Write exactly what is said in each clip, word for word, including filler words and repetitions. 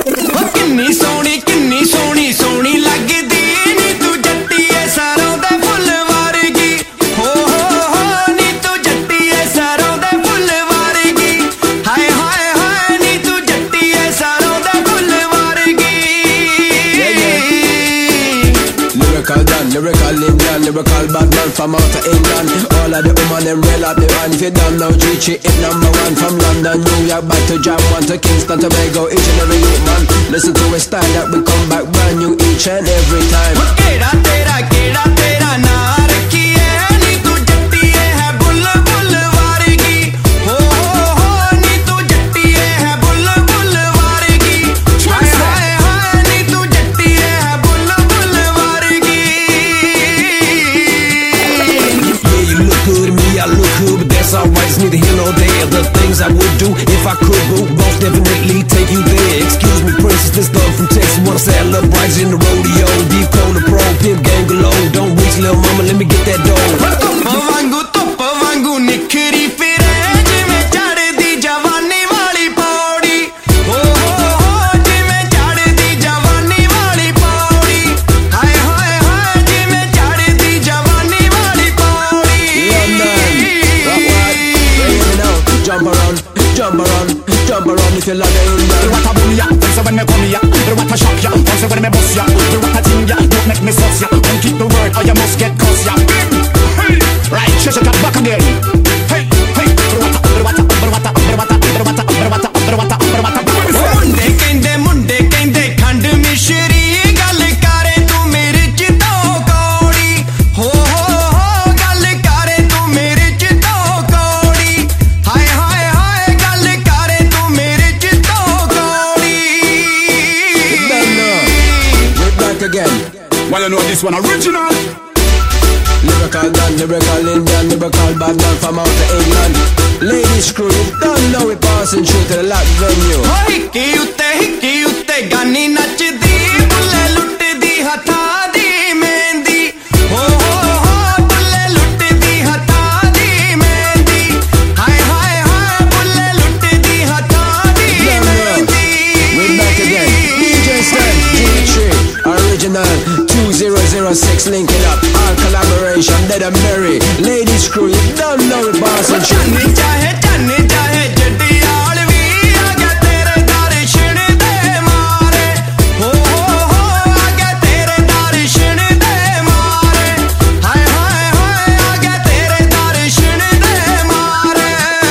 किन्नी सोहनी किन्नी सोहनी सोहनी लगदी नी तू जट्टीए सरों दे फुल वर्गी हो हो हो नी तू जट्टीए सरों दे फुल वर्गी हाय हाय हाय नी तू जट्टीए सरों दे फुल वर्गी Lyrical done, lyrical Indian, lyrical bad man from out of England. All of the woman them real up the one. If you don't know G-Chi, it number one from London, New York, back to Jam one to Kingston, Tobago, each and every week, man. Listen to a style that we come back brand new each and every time. केड़ा तेरा केड़ा तेरा ना रखिए नी तू जट्टीए है बुल बुल वारगी हो हो हो नी तू जट्टीए है बुल बुल वारगी हाय हाय हाय नी तू जट्टीए है बुल बुल वारगी Yeah, you look good, me I look good, but that's alright, it's neither here nor there. The things I would do if I could, would most definitely take you there. Excuse me, princess, this dog from Texas wanna say I love brights in the rodeo. Deep cold, the pro, pimp gang galore. Don't reach, little mama, let me get that dough. वांगू धुप वांगू निखरी फिरे जिवें चढ़दी जवानी वाली पौड़ी हो हो हो जिवें चढ़दी जवानी वाली पौड़ी हाय हाय हाय जिवें चढ़दी जवानी वाली Pauri Jump around, jump around, jump around if you love it. Do what I boom ya, so when me come ya. Do what I shock ya, so when me bust ya. Do what I ting ya, don't make me sus ya. Don't keep the word or you must get cuss ya. Hey, right, shush it up back again. Hey, hey, do what I, do what I, do what I, do what I, do what I, do what I, do what I, do what I. मुंडे कहंदे मुंडे कहंदे खंड मिश्री गल करे तू मेरे च तो कौड़ी हो हो हो गल करे तू मेरे च तो कौड़ी हाय हाय हाय गल करे तू मेरे च तो कौड़ी We're back again. Well, you know this one original. Lyrical done, lyrical Indian, lyrical bad man from out of England. Ladies crew, you don't know it passing through to the lock venue. हो हिक्की उत्ते हिक्की उत्ते गानी नचदी बुल्ले लुटदी हथा दी मेहंदी हो हो हो बुल्ले लुटदी हथा दी मेहंदी हाय हाय हाय बुल्ले लुटदी हथा दी mehndi We're back again. D J Stan, G-Chi, original two thousand six, linking up, all collaboration, dead and merry. Ladies crew, you don't know it passing through. जाने चाहे जाने चाहे जड्डियाल भी आ गया तेरे दर्शन दे मारे हो हो हो आ गया तेरे दर्शन दे मारे हाय हाय हाय आ गया तेरे दर्शन दे मारे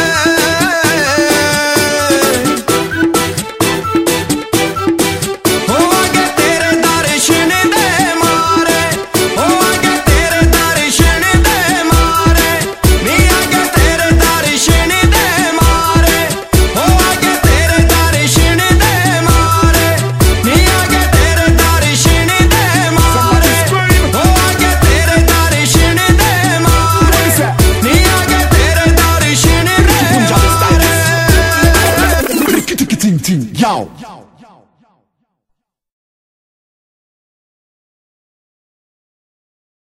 हो आ गया तेरे दर्शन दे मारे हो आ गया तेरे दर्शन दे मारे नी आ गया तेरे दर्शन दे मारे हो आ गया तेरे दर्शन दे मारे नी आ गया तेरे दर्शन दे मारे हो आ गया तेरे दर्शन दे मारे नी आ गया तेरे दर्शन दे मारे Ting ting, yo.